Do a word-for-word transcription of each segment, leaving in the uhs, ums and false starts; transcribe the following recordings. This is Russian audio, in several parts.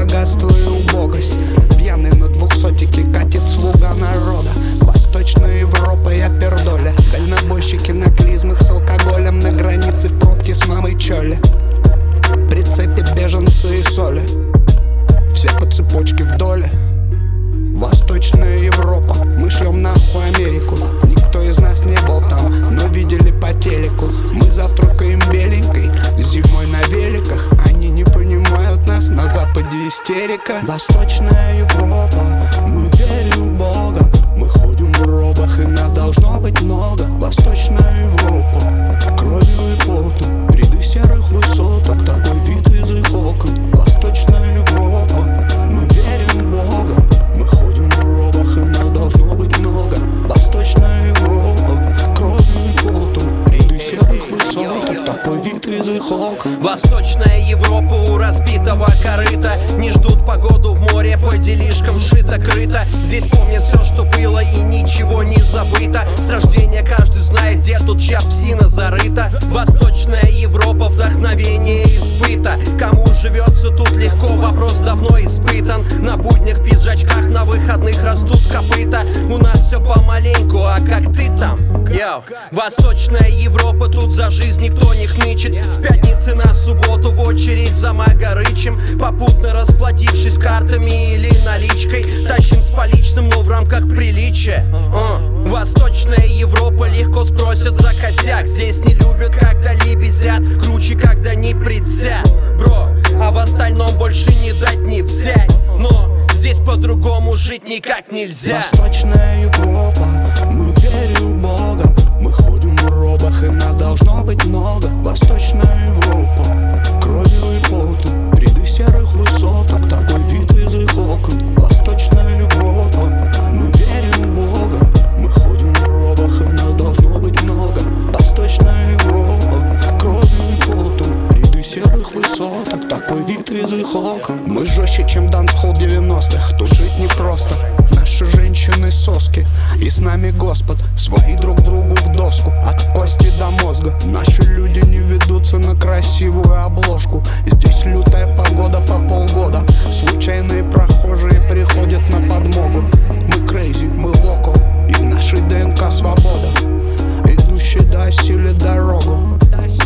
богатство и убогость. Пьяный на двухсотике катит слуга народа. Восточная Европа, я пердоля. Дальнобойщики на клизмах с алкоголем, на границе в пробке с мамой чоли. В прицепе беженцы и соли, все по цепочке в доле. Восточная Европа, мы шлем нахуй Америку. Никто из нас не был там, но видели по телеку. Мы завтракаем беленькой, зимой на великах. Они не понимают нас, на западе истерика. Восточная Европа, мы верим в Бога. Мы ходим в робах, и нас должно быть много. Восточная Европа, кровью и потом, ряды серых высоток, такой вид из их окон. Восточная Европа, мы верим в Бога. Мы ходим в робах, и нас должно быть много. Восточная Европа, кровью и потом, ряды серых высоток, такой вид из их окон. Восточная Европа у разбитого корыта. Не ждут погоду в море, по делишкам шито-крыто. Здесь помнят все, что было, и ничего не забыто. С рождения каждый знает, где тут чья псина зарыта. Восточная Европа, вдохновение избыта. Кому живется тут легко, вопрос давно испытан. На буднях, пиджачках, на выходных растут копыта. У нас все помаленьку, а как ты там? Йоу. Восточная Европа, тут за жизнь никто не хнычет. С пятницы на субботу в очередь за Магарычем, попутно расплатившись картами или наличкой. Тащим с поличным, но в рамках приличия. uh. Восточная Европа, легко спросят за косяк. Здесь не любят, когда лебезят, круче, когда не предвзят. Бро, а в остальном больше не дать, не взять. Но здесь по-другому жить никак нельзя. Восточная Европа, мы верим в Бога. Мы ходим в робах, и нас должно быть много. Восточная Европа, кровью и потом, ряды серых высоток, такой вид из их окон. Восточная Европа, мы верим в Бога. Мы ходим в робах, и нас должно быть много. Восточная Европа, кровью и потом, ряды серых высоток, такой вид из их окон. Мы жестче, чем дансхолл девяностых, тут жить непросто. Наши женщины соски, и с нами Господь. Свои друг другу в доску, от кости до мозга. Наши люди не ведутся на красивую обложку. Здесь лютая погода по полгода. Случайные прохожие приходят на подмогу. Мы крейзи, мы локо, и в нашей ДНК свобода, идущий до осилит дорогу.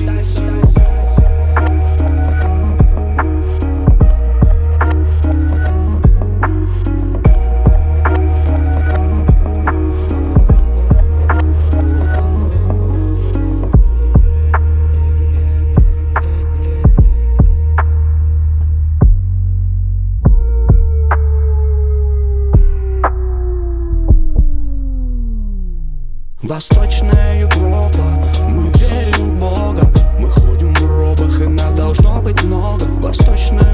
Восточная Европа, мы верим в Бога. Мы ходим в робах, и нас должно быть много. Восточная